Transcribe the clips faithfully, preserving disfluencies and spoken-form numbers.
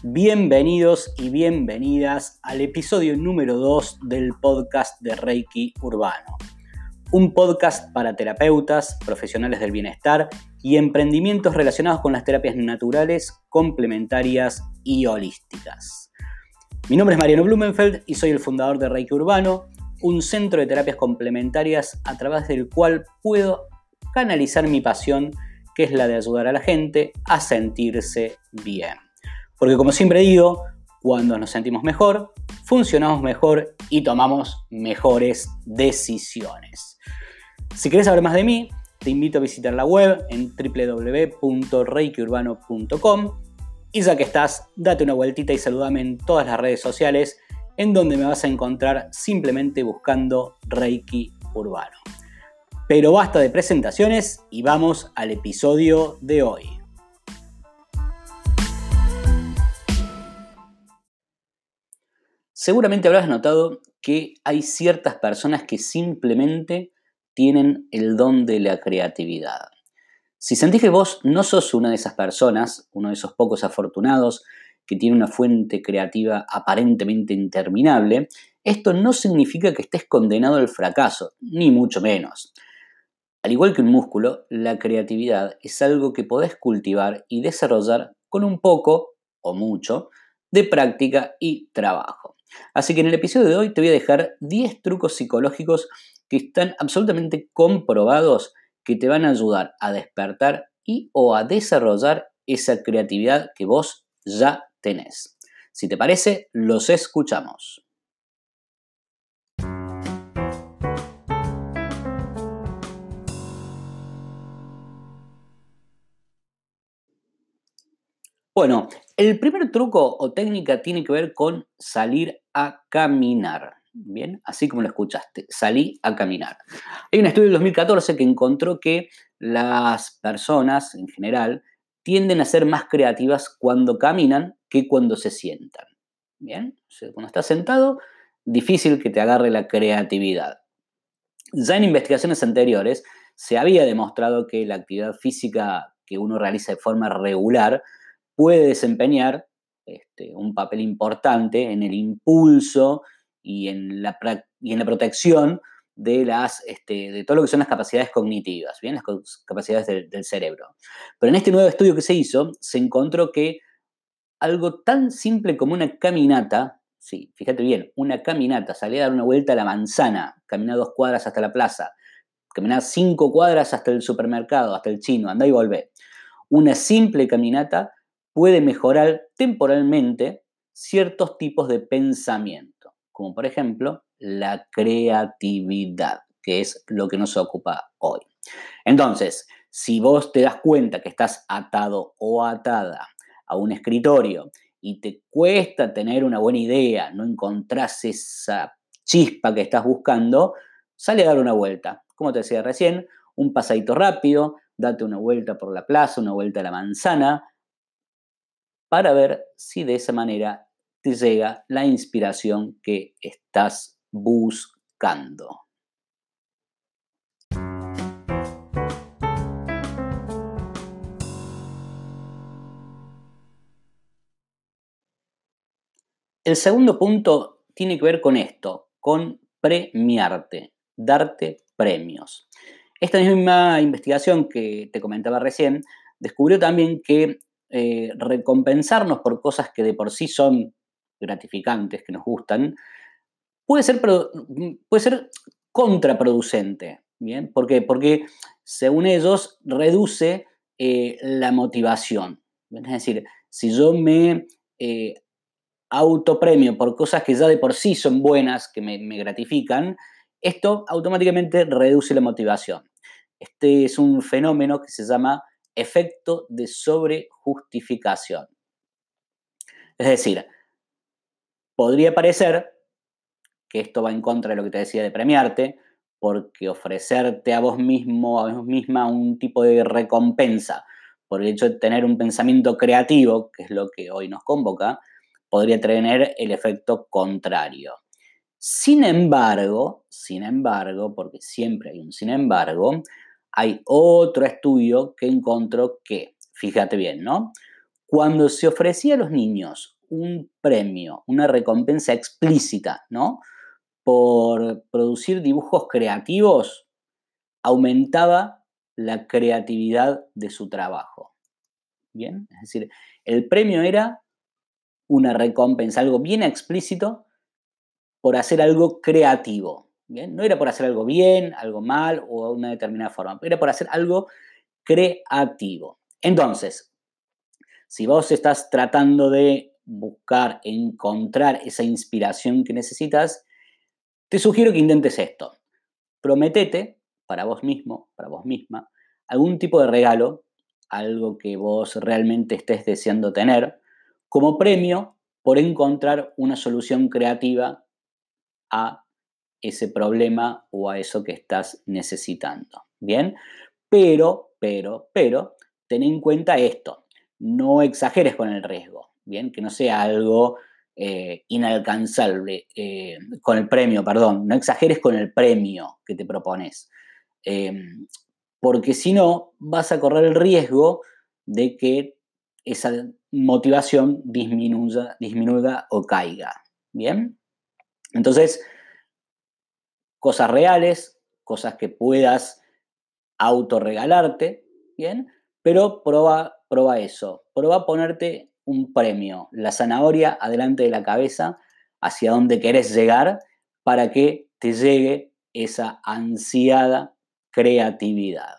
Bienvenidos y bienvenidas al episodio número dos del podcast de Reiki Urbano. Un podcast para terapeutas, profesionales del bienestar y emprendimientos relacionados con las terapias naturales, complementarias y holísticas. Mi nombre es Mariano Blumenfeld y soy el fundador de Reiki Urbano, un centro de terapias complementarias a través del cual puedo canalizar mi pasión, que es la de ayudar a la gente a sentirse bien. Porque como siempre digo, cuando nos sentimos mejor, funcionamos mejor y tomamos mejores decisiones. Si querés saber más de mí, te invito a visitar la web en doble u doble u doble u punto reiki urbano punto com y ya que estás, date una vueltita y saludame en todas las redes sociales en donde me vas a encontrar simplemente buscando Reiki Urbano. Pero basta de presentaciones y vamos al episodio de hoy. Seguramente habrás notado que hay ciertas personas que simplemente tienen el don de la creatividad. Si sentís que vos no sos una de esas personas, uno de esos pocos afortunados que tiene una fuente creativa aparentemente interminable, esto no significa que estés condenado al fracaso, ni mucho menos. Al igual que un músculo, la creatividad es algo que podés cultivar y desarrollar con un poco, o mucho, de práctica y trabajo. Así que en el episodio de hoy te voy a dejar diez trucos psicológicos que están absolutamente comprobados que te van a ayudar a despertar y o a desarrollar esa creatividad que vos ya tenés. Si te parece, los escuchamos. Bueno, el primer truco o técnica tiene que ver con salir a caminar. Bien, así como lo escuchaste, salí a caminar. Hay un estudio del dos mil catorce que encontró que las personas en general tienden a ser más creativas cuando caminan que cuando se sientan. Bien, o sea, cuando estás sentado, difícil que te agarre la creatividad. Ya en investigaciones anteriores se había demostrado que la actividad física que uno realiza de forma regular puede desempeñar este, un papel importante en el impulso y en la, y en la protección de, las, este, de todo lo que son las capacidades cognitivas, ¿bien? Las capacidades del, del cerebro. Pero en este nuevo estudio que se hizo, se encontró que algo tan simple como una caminata, sí, fíjate bien, una caminata, salir a dar una vuelta a la manzana, caminar dos cuadras hasta la plaza, caminar cinco cuadras hasta el supermercado, hasta el chino, andá y volvé. Una simple caminata puede mejorar temporalmente ciertos tipos de pensamiento, como por ejemplo la creatividad, que es lo que nos ocupa hoy. Entonces, si vos te das cuenta que estás atado o atada a un escritorio y te cuesta tener una buena idea, no encontrás esa chispa que estás buscando, sale a dar una vuelta. Como te decía recién, un pasadito rápido, date una vuelta por la plaza, una vuelta a la manzana, para ver si de esa manera te llega la inspiración que estás buscando. El segundo punto tiene que ver con esto, con premiarte, darte premios. Esta misma investigación que te comentaba recién descubrió también que eh, recompensarnos por cosas que de por sí son gratificantes, que nos gustan, puede ser, puede ser contraproducente. ¿Bien? ¿Por qué? Porque según ellos reduce eh, la motivación. ¿Bien? Es decir, si yo me eh, autopremio por cosas que ya de por sí son buenas, que me, me gratifican, esto automáticamente reduce la motivación. Este es un fenómeno que se llama efecto de sobrejustificación. Es decir, podría parecer que esto va en contra de lo que te decía de premiarte, porque ofrecerte a vos mismo, a vos misma, un tipo de recompensa por el hecho de tener un pensamiento creativo, que es lo que hoy nos convoca, podría tener el efecto contrario. Sin embargo, sin embargo, porque siempre hay un sin embargo, hay otro estudio que encontró que, fíjate bien, ¿no? Cuando se ofrecía a los niños un premio, una recompensa explícita, ¿no? Por producir dibujos creativos, aumentaba la creatividad de su trabajo. ¿Bien? Es decir, el premio era una recompensa, algo bien explícito por hacer algo creativo. ¿Bien? No era por hacer algo bien, algo mal o de una determinada forma, era por hacer algo creativo. Entonces, si vos estás tratando de buscar, encontrar esa inspiración que necesitas, te sugiero que intentes esto. Prometete para vos mismo, para vos misma, algún tipo de regalo, algo que vos realmente estés deseando tener, como premio por encontrar una solución creativa a ese problema o a eso que estás necesitando. ¿Bien? Pero, pero, pero, ten en cuenta esto. No exageres con el riesgo. ¿Bien? Que no sea algo eh, inalcanzable, eh, con el premio, perdón. No exageres con el premio que te propones. Eh, porque si no, vas a correr el riesgo de que esa motivación disminuya, disminuya o caiga. ¿Bien? Entonces, cosas reales, cosas que puedas autorregalarte, ¿bien? Pero proba, proba eso, proba ponerte un premio, la zanahoria adelante de la cabeza, hacia donde querés llegar, para que te llegue esa ansiada creatividad.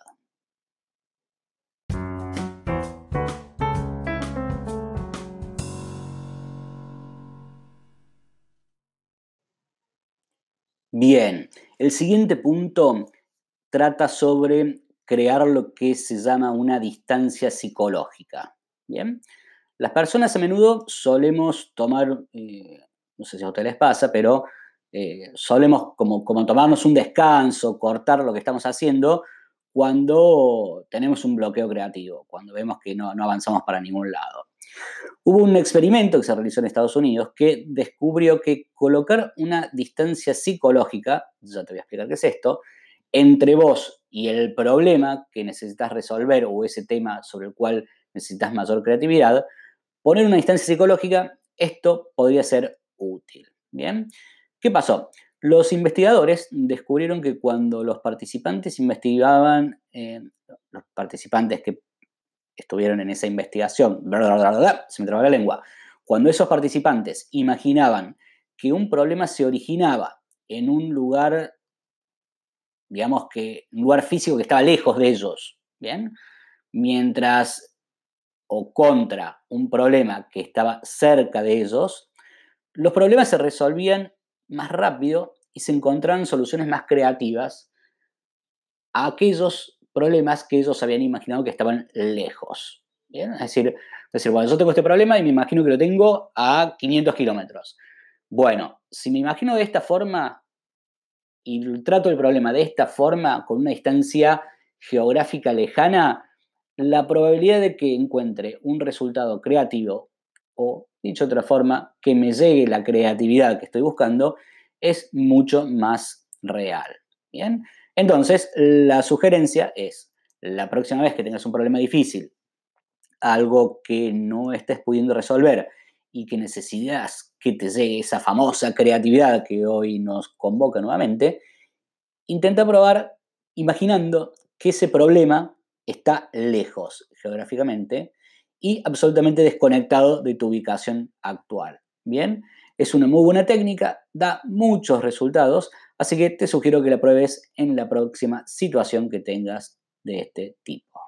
Bien, el siguiente punto trata sobre crear lo que se llama una distancia psicológica. Bien, las personas a menudo solemos tomar, eh, no sé si a ustedes les pasa, pero eh, solemos como, como tomarnos un descanso, cortar lo que estamos haciendo cuando tenemos un bloqueo creativo, cuando vemos que no, no avanzamos para ningún lado. Hubo un experimento que se realizó en Estados Unidos que descubrió que colocar una distancia psicológica, ya te voy a explicar qué es esto, entre vos y el problema que necesitas resolver o ese tema sobre el cual necesitas mayor creatividad, poner una distancia psicológica, esto podría ser útil. ¿Bien? ¿Qué pasó? Los investigadores descubrieron que cuando los participantes investigaban, eh, los participantes que estuvieron en esa investigación, bla, bla, bla, bla, se me traba la lengua, cuando esos participantes imaginaban que un problema se originaba en un lugar, digamos que, un lugar físico que estaba lejos de ellos, ¿bien? Mientras o contra un problema que estaba cerca de ellos, los problemas se resolvían más rápido y se encontraban soluciones más creativas a aquellos problemas que ellos habían imaginado que estaban lejos. ¿Bien? Es decir, es decir, bueno, yo tengo este problema y me imagino que lo tengo a quinientos kilómetros. Bueno, si me imagino de esta forma y trato el problema de esta forma, con una distancia geográfica lejana, la probabilidad de que encuentre un resultado creativo o, dicho de otra forma, que me llegue la creatividad que estoy buscando, es mucho más real. ¿Bien? Entonces, la sugerencia es, la próxima vez que tengas un problema difícil, algo que no estés pudiendo resolver y que necesitas que te llegue esa famosa creatividad que hoy nos convoca nuevamente, intenta probar imaginando que ese problema está lejos geográficamente y absolutamente desconectado de tu ubicación actual. Bien, es una muy buena técnica, da muchos resultados, así que te sugiero que la pruebes en la próxima situación que tengas de este tipo.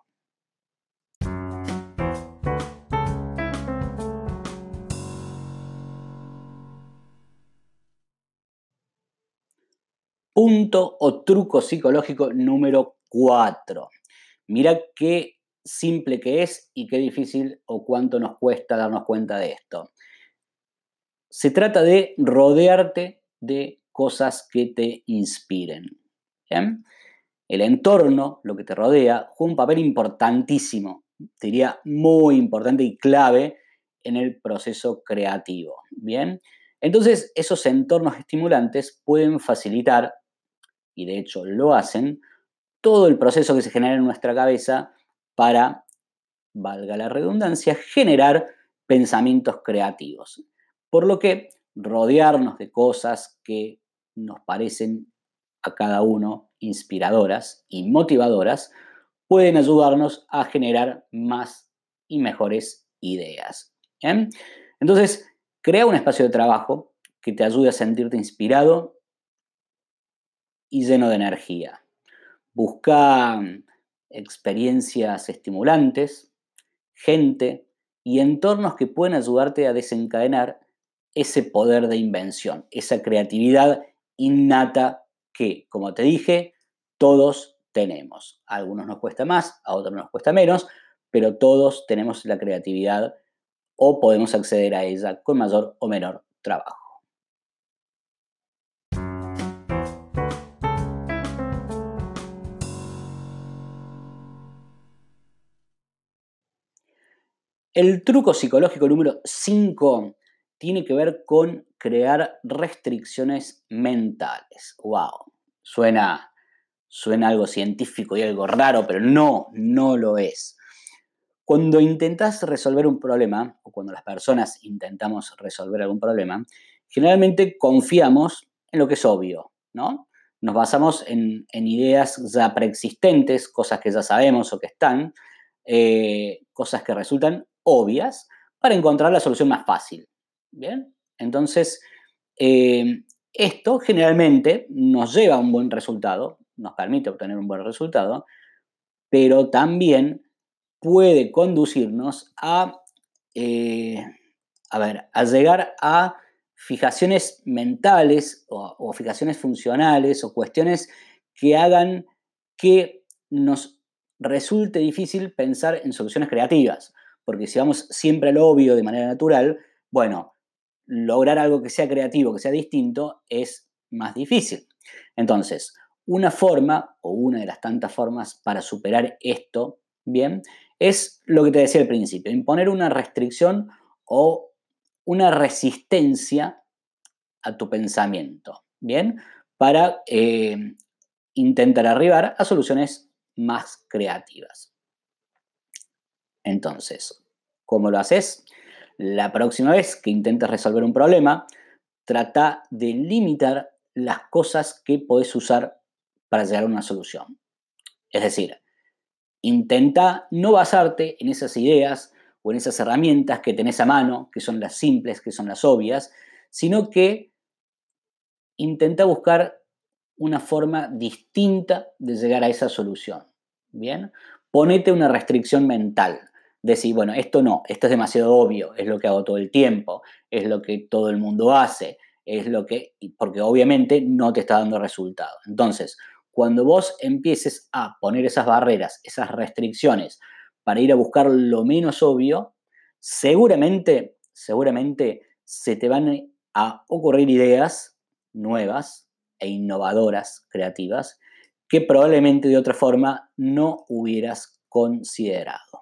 Punto o truco psicológico número cuatro. Mira qué simple que es y qué difícil o cuánto nos cuesta darnos cuenta de esto. Se trata de rodearte de cosas que te inspiren. ¿Bien? El entorno, lo que te rodea, juega un papel importantísimo, diría muy importante y clave en el proceso creativo. Bien, entonces esos entornos estimulantes pueden facilitar, y de hecho lo hacen, todo el proceso que se genera en nuestra cabeza para, valga la redundancia, generar pensamientos creativos. Por lo que rodearnos de cosas que nos parecen a cada uno inspiradoras y motivadoras pueden ayudarnos a generar más y mejores ideas. ¿Bien? Entonces, crea un espacio de trabajo que te ayude a sentirte inspirado y lleno de energía. Busca mm, experiencias estimulantes, gente y entornos que pueden ayudarte a desencadenar ese poder de invención, esa creatividad innata que, como te dije, todos tenemos. A algunos nos cuesta más, a otros nos cuesta menos, pero todos tenemos la creatividad o podemos acceder a ella con mayor o menor trabajo. El truco psicológico número cinco tiene que ver con crear restricciones mentales. ¡Wow! Suena, suena algo científico y algo raro, pero no, no lo es. Cuando intentas resolver un problema, o cuando las personas intentamos resolver algún problema, generalmente confiamos en lo que es obvio, ¿no? Nos basamos en, en ideas ya preexistentes, cosas que ya sabemos o que están, eh, cosas que resultan obvias, para encontrar la solución más fácil. ¿Bien? Entonces, eh, esto generalmente nos lleva a un buen resultado, nos permite obtener un buen resultado, pero también puede conducirnos a, eh, a ver, a llegar a fijaciones mentales o, o fijaciones funcionales o cuestiones que hagan que nos resulte difícil pensar en soluciones creativas. Porque si vamos siempre a lo obvio de manera natural, bueno, lograr algo que sea creativo, que sea distinto, es más difícil. Entonces, una forma o una de las tantas formas para superar esto, bien, es lo que te decía al principio, imponer una restricción o una resistencia a tu pensamiento, ¿bien? Para eh, intentar arribar a soluciones más creativas. Entonces, ¿cómo lo haces? La próxima vez que intentes resolver un problema, trata de limitar las cosas que podés usar para llegar a una solución. Es decir, intenta no basarte en esas ideas o en esas herramientas que tenés a mano, que son las simples, que son las obvias, sino que intenta buscar una forma distinta de llegar a esa solución. ¿Bien? Ponete una restricción mental. Decir, bueno, esto no, esto es demasiado obvio, es lo que hago todo el tiempo, es lo que todo el mundo hace, es lo que, porque obviamente no te está dando resultado. Entonces, cuando vos empieces a poner esas barreras, esas restricciones para ir a buscar lo menos obvio, seguramente, seguramente se te van a ocurrir ideas nuevas e innovadoras, creativas, que probablemente de otra forma no hubieras considerado.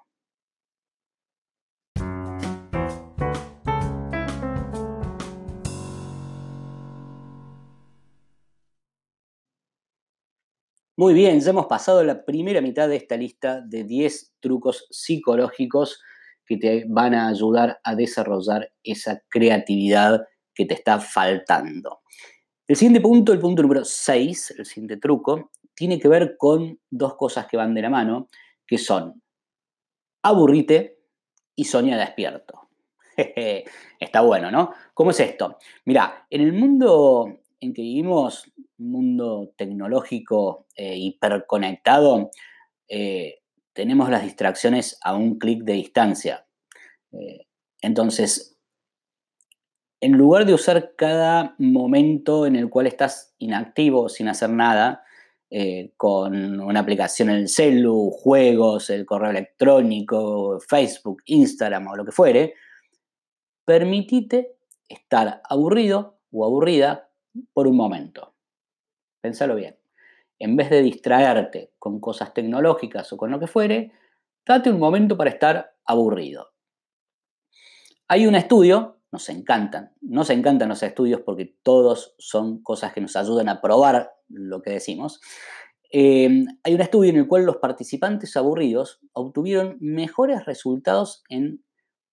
Muy bien, ya hemos pasado la primera mitad de esta lista de diez trucos psicológicos que te van a ayudar a desarrollar esa creatividad que te está faltando. El siguiente punto, el punto número seis, el siguiente truco, tiene que ver con dos cosas que van de la mano, que son aburrite y soña despierto. Está bueno, ¿no? ¿Cómo es esto? Mirá, en el mundo en que vivimos, un mundo tecnológico eh, hiperconectado, eh, tenemos las distracciones a un clic de distancia. Eh, entonces, en lugar de usar cada momento en el cual estás inactivo, sin hacer nada, eh, con una aplicación en el celu, juegos, el correo electrónico, Facebook, Instagram o lo que fuere, permitite estar aburrido o aburrida por un momento. Pensalo bien. En vez de distraerte con cosas tecnológicas o con lo que fuere, date un momento para estar aburrido. Hay un estudio, nos encantan, nos encantan los estudios porque todos son cosas que nos ayudan a probar lo que decimos. Eh, hay un estudio en el cual los participantes aburridos obtuvieron mejores resultados en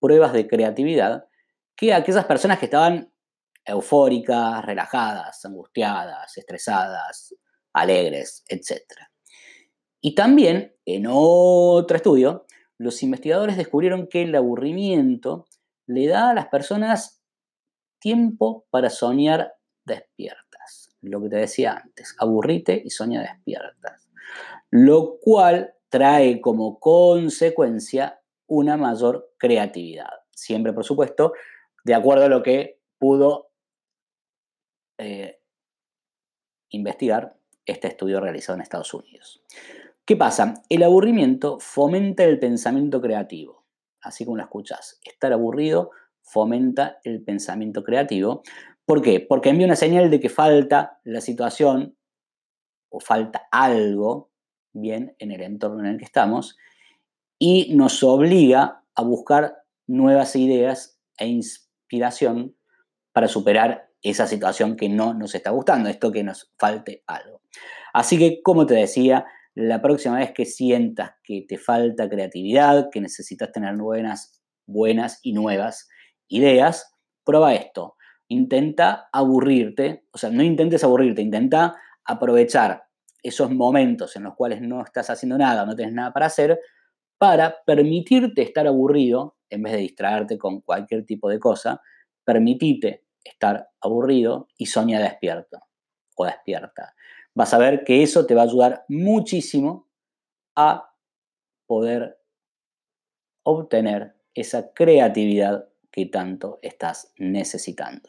pruebas de creatividad que aquellas personas que estaban eufóricas, relajadas, angustiadas, estresadas, alegres, etcétera. Y también, en otro estudio, los investigadores descubrieron que el aburrimiento le da a las personas tiempo para soñar despiertas. Lo que te decía antes, aburrite y soña despiertas. Lo cual trae como consecuencia una mayor creatividad. Siempre, por supuesto, de acuerdo a lo que pudo eh, investigar este estudio realizado en Estados Unidos. ¿Qué pasa? El aburrimiento fomenta el pensamiento creativo, así como lo escuchas. Estar aburrido fomenta el pensamiento creativo. ¿Por qué? Porque envía una señal de que falta la situación o falta algo, bien, en el entorno en el que estamos, y nos obliga a buscar nuevas ideas e inspiración para superar esa situación que no nos está gustando, esto que nos falte algo. Así que, como te decía, la próxima vez que sientas que te falta creatividad, que necesitas tener buenas, buenas y nuevas ideas, prueba esto. Intenta aburrirte, o sea, no intentes aburrirte, intenta aprovechar esos momentos en los cuales no estás haciendo nada, no tienes nada para hacer, para permitirte estar aburrido, en vez de distraerte con cualquier tipo de cosa, permitite estar aburrido y soña despierto o despierta. Vas a ver que eso te va a ayudar muchísimo a poder obtener esa creatividad que tanto estás necesitando.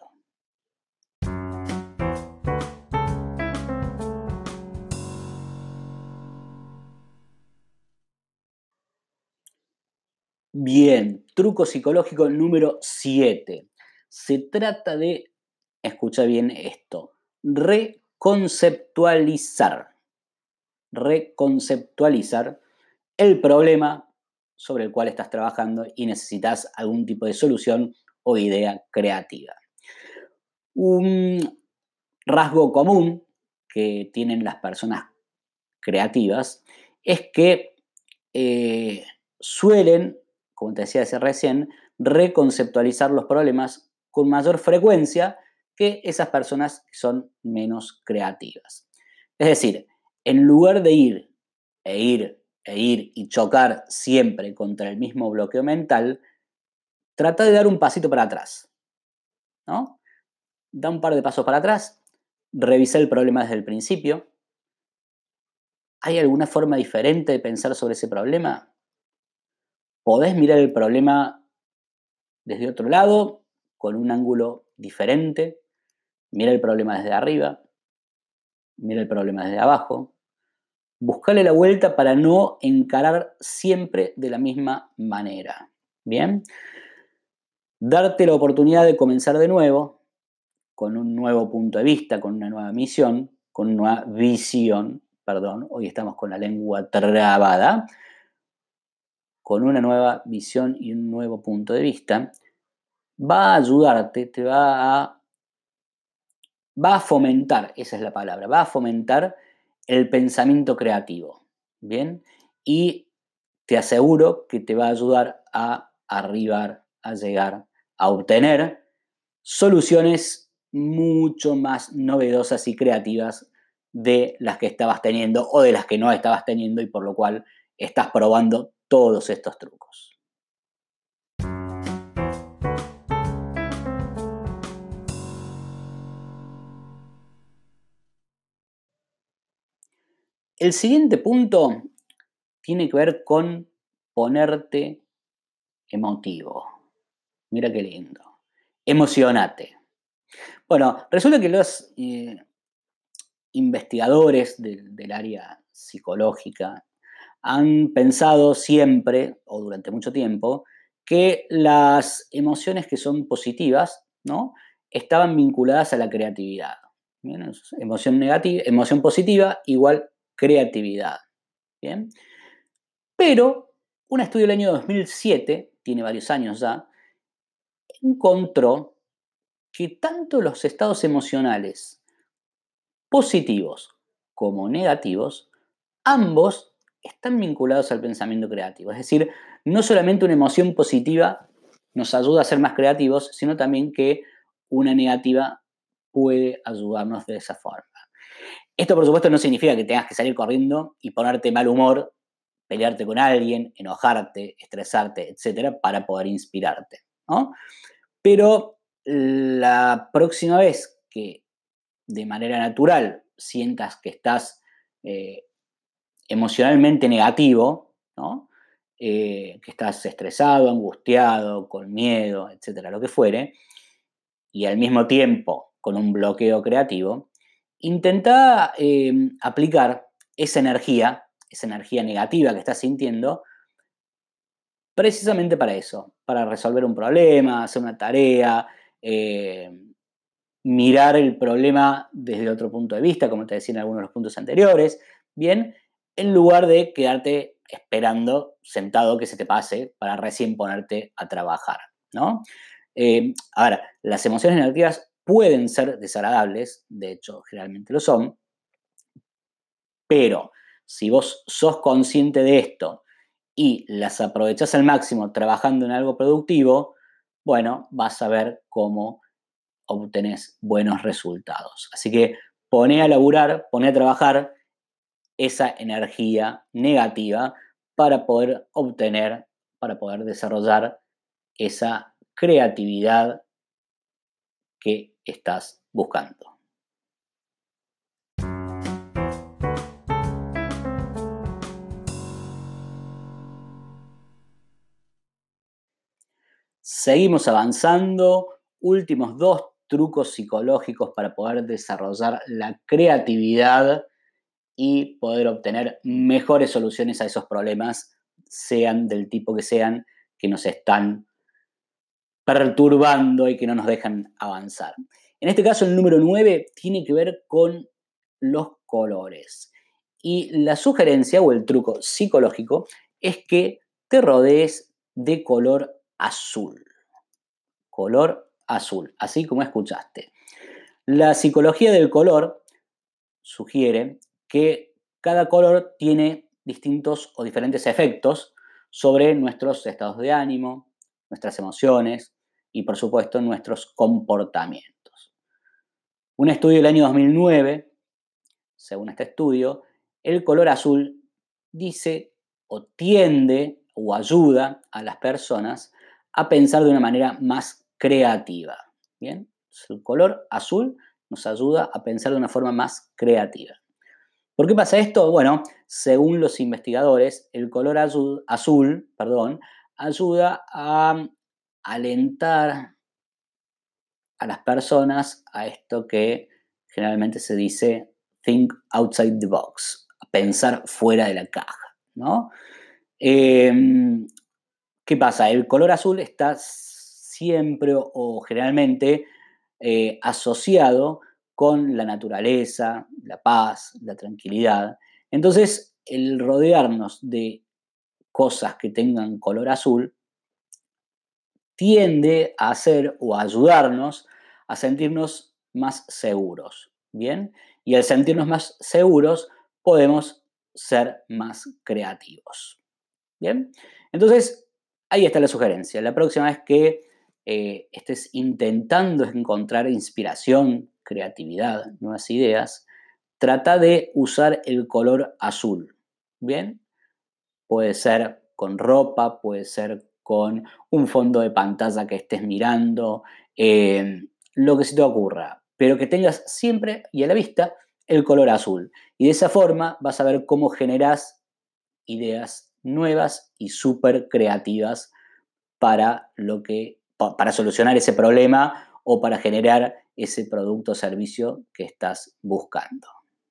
Bien, truco psicológico número siete. Se trata de, escucha bien esto, reconceptualizar. Reconceptualizar el problema sobre el cual estás trabajando y necesitas algún tipo de solución o idea creativa. Un rasgo común que tienen las personas creativas es que eh, suelen, como te decía hace recién, reconceptualizar los problemas con mayor frecuencia que esas personas que son menos creativas. Es decir, en lugar de ir e ir e ir y chocar siempre contra el mismo bloqueo mental, trata de dar un pasito para atrás, ¿no? Da un par de pasos para atrás, revisa el problema desde el principio. ¿Hay alguna forma diferente de pensar sobre ese problema? ¿Podés mirar el problema desde otro lado, con un ángulo diferente? Mira el problema desde arriba, mira el problema desde abajo. Buscale la vuelta para no encarar siempre de la misma manera. ¿Bien? Darte la oportunidad de comenzar de nuevo, con un nuevo punto de vista, con una nueva misión, con una nueva visión, perdón, hoy estamos con la lengua trabada, con una nueva visión y un nuevo punto de vista, va a ayudarte, te va a, va a fomentar, esa es la palabra, va a fomentar el pensamiento creativo, ¿bien? Y te aseguro que te va a ayudar a arribar, a llegar, a obtener soluciones mucho más novedosas y creativas de las que estabas teniendo o de las que no estabas teniendo y por lo cual estás probando todos estos trucos. El siguiente punto tiene que ver con ponerte emotivo. Mira qué lindo. Emocionate. Bueno, resulta que los eh, investigadores del, del área psicológica han pensado siempre, o durante mucho tiempo, que las emociones que son positivas, ¿no?, estaban vinculadas a la creatividad. ¿Bien? Emoción negativa, emoción positiva igual creatividad. ¿Bien? Pero un estudio del año dos mil siete, tiene varios años ya, encontró que tanto los estados emocionales positivos como negativos, ambos están vinculados al pensamiento creativo. Es decir, no solamente una emoción positiva nos ayuda a ser más creativos, sino también que una negativa puede ayudarnos de esa forma. Esto, por supuesto, no significa que tengas que salir corriendo y ponerte mal humor, pelearte con alguien, enojarte, estresarte, etcétera, para poder inspirarte, ¿no? Pero la próxima vez que de manera natural sientas que estás eh, emocionalmente negativo, ¿no? Eh, que estás estresado, angustiado, con miedo, etcétera, lo que fuere, y al mismo tiempo con un bloqueo creativo, intenta eh, aplicar esa energía, esa energía negativa que estás sintiendo, precisamente para eso, para resolver un problema, hacer una tarea, eh, mirar el problema desde otro punto de vista, como te decía en algunos de los puntos anteriores, bien, en lugar de quedarte esperando sentado que se te pase para recién ponerte a trabajar, ¿no? Eh, ahora, las emociones negativas pueden ser desagradables, de hecho, generalmente lo son, pero si vos sos consciente de esto y las aprovechás al máximo trabajando en algo productivo, bueno, vas a ver cómo obtenés buenos resultados. Así que poné a laburar, poné a trabajar esa energía negativa para poder obtener, para poder desarrollar esa creatividad que estás buscando. Seguimos avanzando. Últimos dos trucos psicológicos para poder desarrollar la creatividad y poder obtener mejores soluciones a esos problemas, sean del tipo que sean, que nos están perturbando y que no nos dejan avanzar. En este caso, el número nueve tiene que ver con los colores. Y la sugerencia o el truco psicológico es que te rodees de color azul. Color azul, así como escuchaste. La psicología del color sugiere que cada color tiene distintos o diferentes efectos sobre nuestros estados de ánimo, nuestras emociones y, por supuesto, nuestros comportamientos. Un estudio del año dos mil nueve, según este estudio, el color azul dice o tiende o ayuda a las personas a pensar de una manera más creativa. ¿Bien? El color azul nos ayuda a pensar de una forma más creativa. ¿Por qué pasa esto? Bueno, según los investigadores, el color azul, azul perdón, ayuda a alentar a las personas a esto que generalmente se dice think outside the box, a pensar fuera de la caja, ¿no? Eh, ¿Qué pasa? El color azul está siempre o, o generalmente eh, asociado con la naturaleza, la paz, la tranquilidad. Entonces, el rodearnos de cosas que tengan color azul tiende a hacer o a ayudarnos a sentirnos más seguros, ¿bien? Y al sentirnos más seguros podemos ser más creativos, ¿bien? Entonces, ahí está la sugerencia. La próxima vez que eh, estés intentando encontrar inspiración, creatividad, nuevas ideas, trata de usar el color azul, ¿bien? Puede ser con ropa, puede ser con un fondo de pantalla que estés mirando, eh, lo que se te ocurra, pero que tengas siempre y a la vista el color azul. Y de esa forma vas a ver cómo generas ideas nuevas y súper creativas para, lo que, para solucionar ese problema o para generar ese producto o servicio que estás buscando.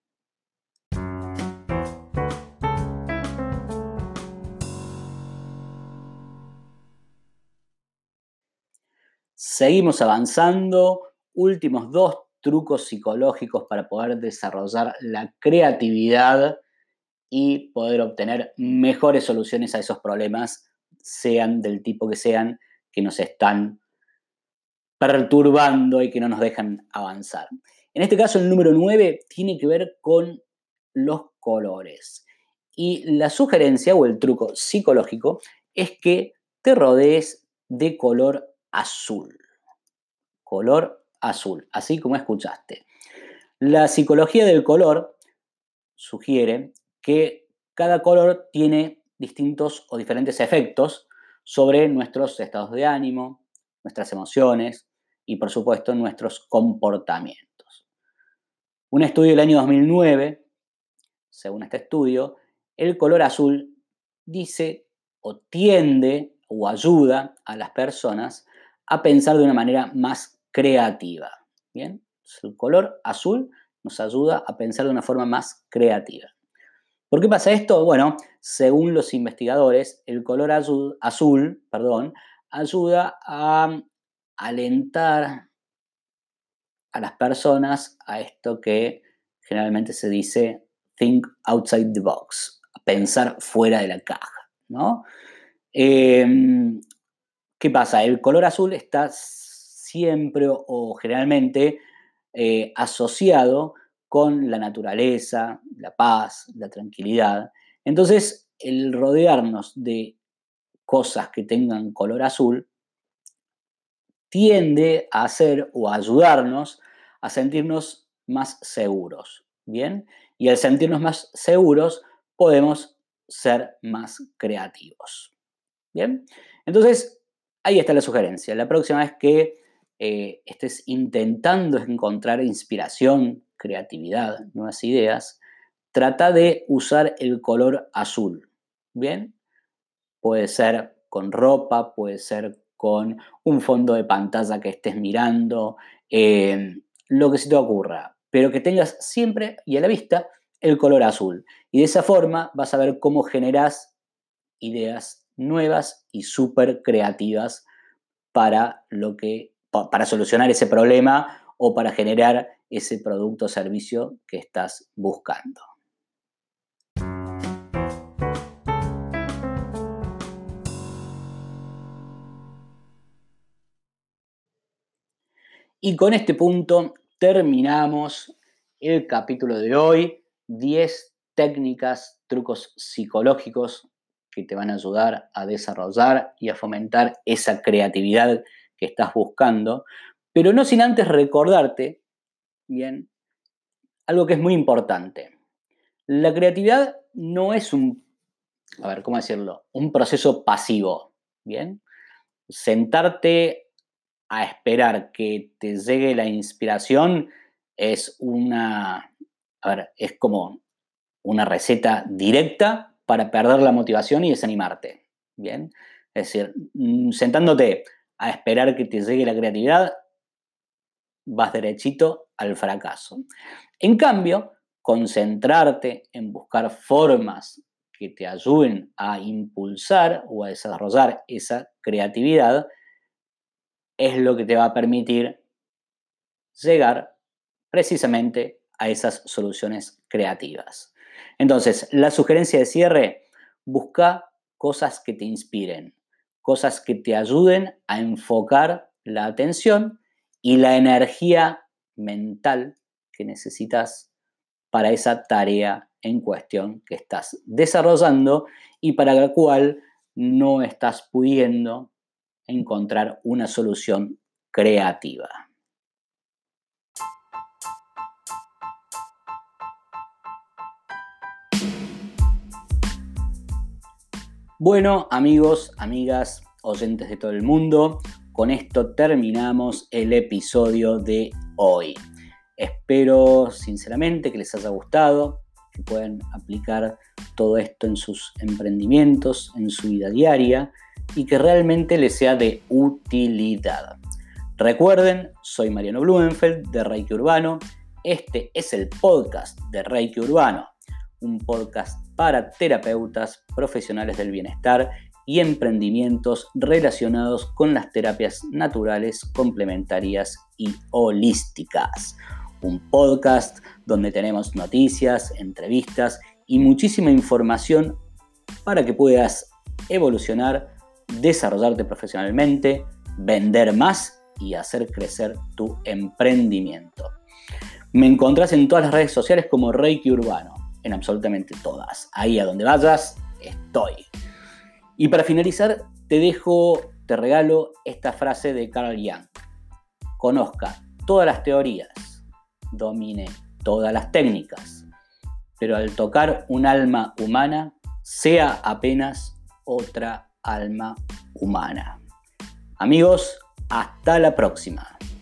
Seguimos avanzando. Últimos dos trucos psicológicos para poder desarrollar la creatividad y poder obtener mejores soluciones a esos problemas, sean del tipo que sean, que nos están perturbando y que no nos dejan avanzar. En este caso, el número nueve tiene que ver con los colores. Y la sugerencia o el truco psicológico es que te rodees de color azul. Color azul, así como escuchaste. La psicología del color sugiere que cada color tiene distintos o diferentes efectos sobre nuestros estados de ánimo, nuestras emociones y, por supuesto, nuestros comportamientos. Un estudio del año dos mil nueve, según este estudio, el color azul dice o tiende o ayuda a las personas a pensar de una manera más creativa. ¿Bien? El color azul nos ayuda a pensar de una forma más creativa. ¿Por qué pasa esto? Bueno, según los investigadores, el color azul, azul perdón, ayuda a alentar a las personas a esto que generalmente se dice think outside the box, pensar fuera de la caja, ¿no? Eh, ¿Qué pasa? El color azul está siempre o, o generalmente eh, asociado con la naturaleza, la paz, la tranquilidad. Entonces, el rodearnos de cosas que tengan color azul tiende a hacer o a ayudarnos a sentirnos más seguros, ¿bien? Y al sentirnos más seguros podemos ser más creativos, ¿bien? Entonces, ahí está la sugerencia. La próxima vez que eh, estés intentando encontrar inspiración, creatividad, nuevas ideas, trata de usar el color azul, ¿bien? Puede ser con ropa, puede ser con un fondo de pantalla que estés mirando, eh, lo que se te ocurra, pero que tengas siempre y a la vista el color azul. Y de esa forma vas a ver cómo generas ideas nuevas y súper creativas para, lo que, para solucionar ese problema o para generar ese producto o servicio que estás buscando. Y con este punto terminamos el capítulo de hoy. diez técnicas, trucos psicológicos que te van a ayudar a desarrollar y a fomentar esa creatividad que estás buscando. Pero no sin antes recordarte, bien, algo que es muy importante. La creatividad no es un, a ver, ¿cómo decirlo? Un proceso pasivo, ¿bien? Sentarte a esperar que te llegue la inspiración es una, a ver, es como una receta directa para perder la motivación y desanimarte, ¿bien? Es decir, sentándote a esperar que te llegue la creatividad, vas derechito al fracaso. En cambio, concentrarte en buscar formas que te ayuden a impulsar o a desarrollar esa creatividad es lo que te va a permitir llegar precisamente a esas soluciones creativas. Entonces, la sugerencia de cierre, busca cosas que te inspiren, cosas que te ayuden a enfocar la atención y la energía mental que necesitas para esa tarea en cuestión que estás desarrollando y para la cual no estás pudiendo encontrar una solución creativa. Bueno, amigos, amigas, oyentes de todo el mundo, con esto terminamos el episodio de hoy. Espero sinceramente que les haya gustado, que puedan aplicar todo esto en sus emprendimientos, en su vida diaria y que realmente les sea de utilidad. Recuerden, soy Mariano Blumenfeld de Reiki Urbano. Este es el podcast de Reiki Urbano, un podcast para terapeutas, profesionales del bienestar y emprendimientos relacionados con las terapias naturales, complementarias y holísticas. Un podcast donde tenemos noticias, entrevistas y muchísima información para que puedas evolucionar, desarrollarte profesionalmente, vender más y hacer crecer tu emprendimiento. Me encontrás en todas las redes sociales como Reiki Urbano, en absolutamente todas. Ahí a donde vayas, estoy. Y para finalizar, te dejo te regalo esta frase de Carl Jung. Conozca todas las teorías, domine todas las técnicas, pero al tocar un alma humana, sea apenas otra alma humana. Amigos, hasta la próxima.